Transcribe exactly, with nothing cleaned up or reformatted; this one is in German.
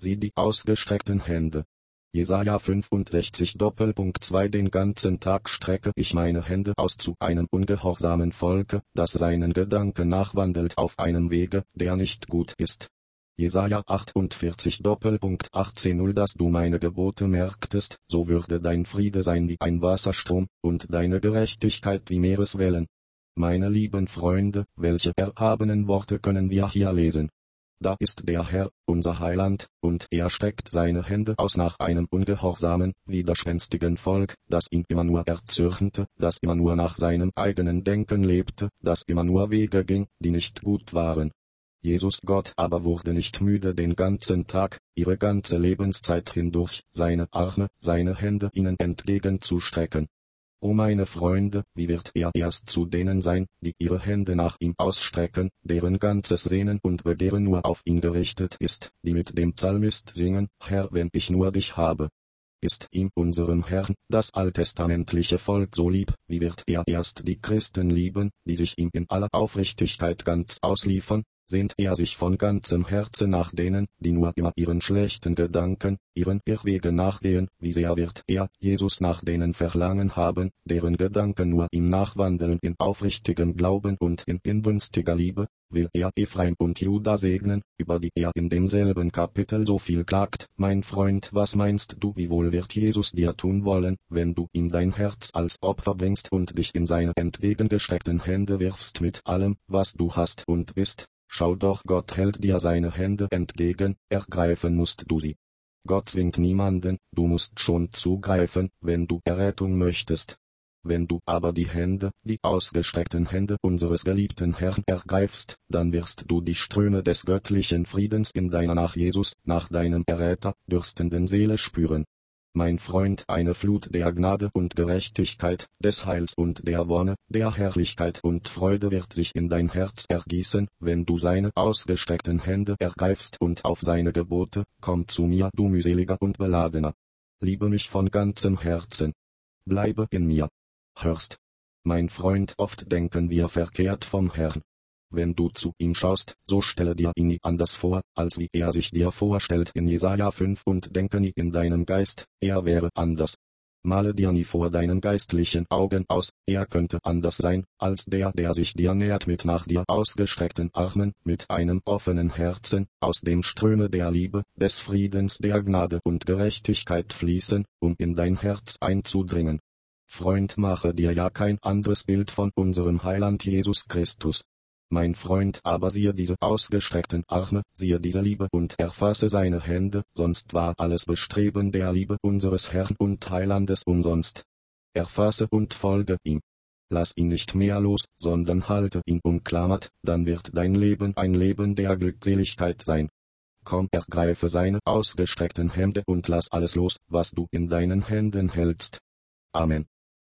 sieh die ausgestreckten Hände. Jesaja fünfundsechzig Doppelpunkt zwei Den ganzen Tag strecke ich meine Hände aus zu einem ungehorsamen Volke, das seinen Gedanken nachwandelt auf einem Wege, der nicht gut ist. Jesaja achtundvierzig Doppelpunkt achtzehn Null Dass du meine Gebote merktest, so würde dein Friede sein wie ein Wasserstrom, und deine Gerechtigkeit wie Meereswellen. Meine lieben Freunde, welche erhabenen Worte können wir hier lesen? Da ist der Herr, unser Heiland, und er streckt seine Hände aus nach einem ungehorsamen, widerspenstigen Volk, das ihn immer nur erzürnte, das immer nur nach seinem eigenen Denken lebte, das immer nur Wege ging, die nicht gut waren. Jesus Gott aber wurde nicht müde den ganzen Tag, ihre ganze Lebenszeit hindurch, seine Arme, seine Hände ihnen entgegenzustrecken. O meine Freunde, wie wird er erst zu denen sein, die ihre Hände nach ihm ausstrecken, deren ganzes Sehnen und Begehren nur auf ihn gerichtet ist, die mit dem Psalmist singen, Herr, wenn ich nur dich habe. Ist ihm, unserem Herrn, das alttestamentliche Volk so lieb, wie wird er erst die Christen lieben, die sich ihm in aller Aufrichtigkeit ganz ausliefern? Sehnt er sich von ganzem Herzen nach denen, die nur immer ihren schlechten Gedanken, ihren Irrwegen nachgehen, wie sehr wird er, Jesus, nach denen verlangen haben, deren Gedanken nur ihm nachwandeln in aufrichtigem Glauben und in inbrünstiger Liebe, will er Ephraim und Juda segnen, über die er in demselben Kapitel so viel klagt. Mein Freund, was meinst du, wie wohl wird Jesus dir tun wollen, wenn du ihm dein Herz als Opfer bringst und dich in seine entgegengestreckten Hände wirfst mit allem, was du hast und bist? Schau doch, Gott hält dir seine Hände entgegen, ergreifen musst du sie. Gott zwingt niemanden, du musst schon zugreifen, wenn du Errettung möchtest. Wenn du aber die Hände, die ausgestreckten Hände unseres geliebten Herrn ergreifst, dann wirst du die Ströme des göttlichen Friedens in deiner nach Jesus, nach deinem Erretter, dürstenden Seele spüren. Mein Freund, eine Flut der Gnade und Gerechtigkeit, des Heils und der Wonne, der Herrlichkeit und Freude wird sich in dein Herz ergießen, wenn du seine ausgestreckten Hände ergreifst und auf seine Gebote, komm zu mir, du mühseliger und beladener. Liebe mich von ganzem Herzen. Bleibe in mir. Hörst? Mein Freund, oft denken wir verkehrt vom Herrn. Wenn du zu ihm schaust, so stelle dir ihn nie anders vor, als wie er sich dir vorstellt in Jesaja fünf und denke nie in deinem Geist, er wäre anders. Male dir nie vor deinen geistlichen Augen aus, er könnte anders sein, als der, der sich dir nähert mit nach dir ausgestreckten Armen, mit einem offenen Herzen, aus dem Ströme der Liebe, des Friedens, der Gnade und Gerechtigkeit fließen, um in dein Herz einzudringen. Freund, mache dir ja kein anderes Bild von unserem Heiland Jesus Christus. Mein Freund, aber siehe diese ausgestreckten Arme, siehe diese Liebe und erfasse seine Hände, sonst war alles Bestreben der Liebe unseres Herrn und Heilandes umsonst. Erfasse und folge ihm. Lass ihn nicht mehr los, sondern halte ihn umklammert, dann wird dein Leben ein Leben der Glückseligkeit sein. Komm, ergreife seine ausgestreckten Hände und lass alles los, was du in deinen Händen hältst. Amen.